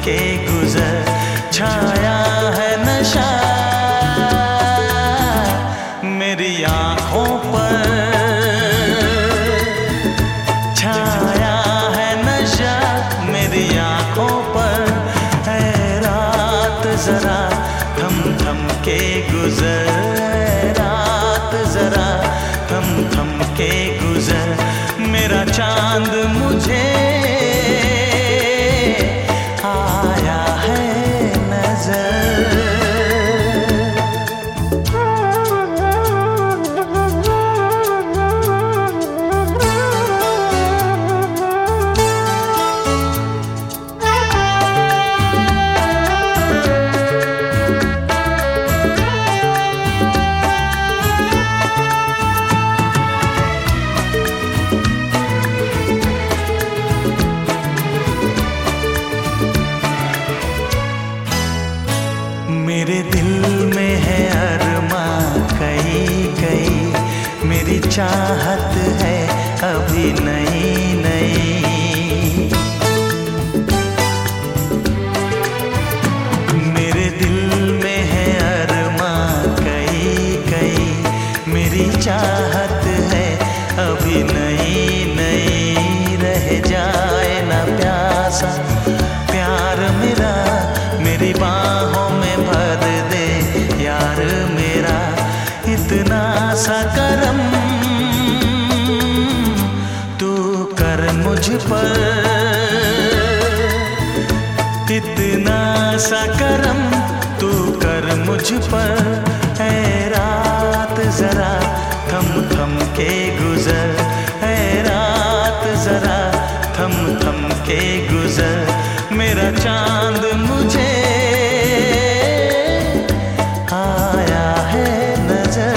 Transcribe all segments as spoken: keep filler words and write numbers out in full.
के गुजर, छाया है नशा मेरी आँखों पर, छाया है नशा मेरी आँखों पर। है रात जरा थम थम के गुजर, रात जरा थम थम के गुजर, मेरा चांद मुझे आया है नजर। मेरे दिल में है अरमां कई कई, मेरी चाहत है अभी नई नई। मेरे दिल में है अरमां कई कई, मेरी चाहत है अभी नई नई। रह जाए ना प्यासा प्यार मेरा, मेरी बाहों में भर दे यार मेरा। इतना सा करम तू कर मुझ पर, इतना सा करम तू कर मुझ पर। है रात जरा थम थम के गुजर, है रात जरा थम थम के गुजर, मेरा चांद मुझे आया है नजर।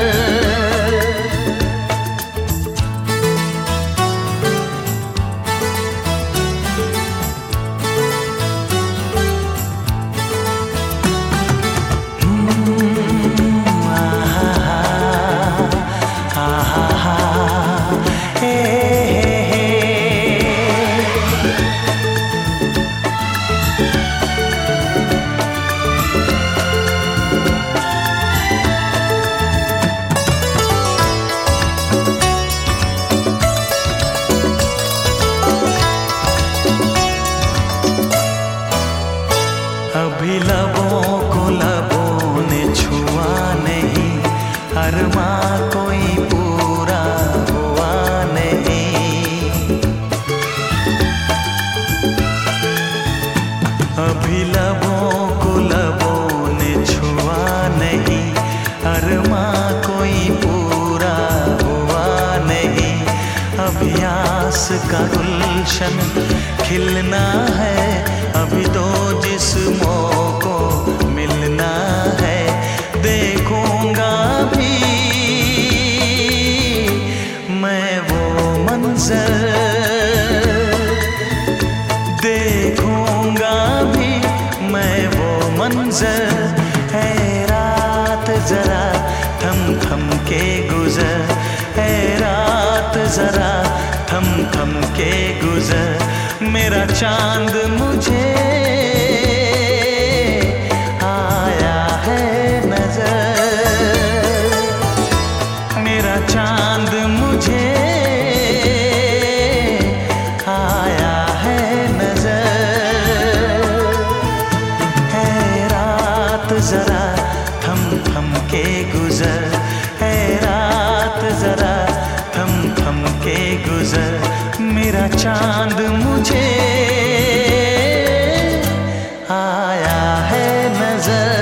अभी लबों को लबों ने छुआ नहीं, अरमां कोई पूरा हुआ नहीं। अभी लबों को लबों ने छुआ नहीं, अरमां कोई पूरा हुआ नहीं। अभी आस का गुलशन खिलना है, अभी तो जिस्मों को मिलना है। देखूंगा भी मैं वो मंजर, देखूंगा भी मैं वो मंजर। है रात जरा थम थम के गुजर, है रात जरा थम थम के गुजर, मेरा चांद मुझे आया है नजर, मेरा चांद मुझे आया है नजर। है रात जरा थम थम के गुजर, है रात जरा थम थम के गुजर, मेरा चांद मुझे आया है नजर।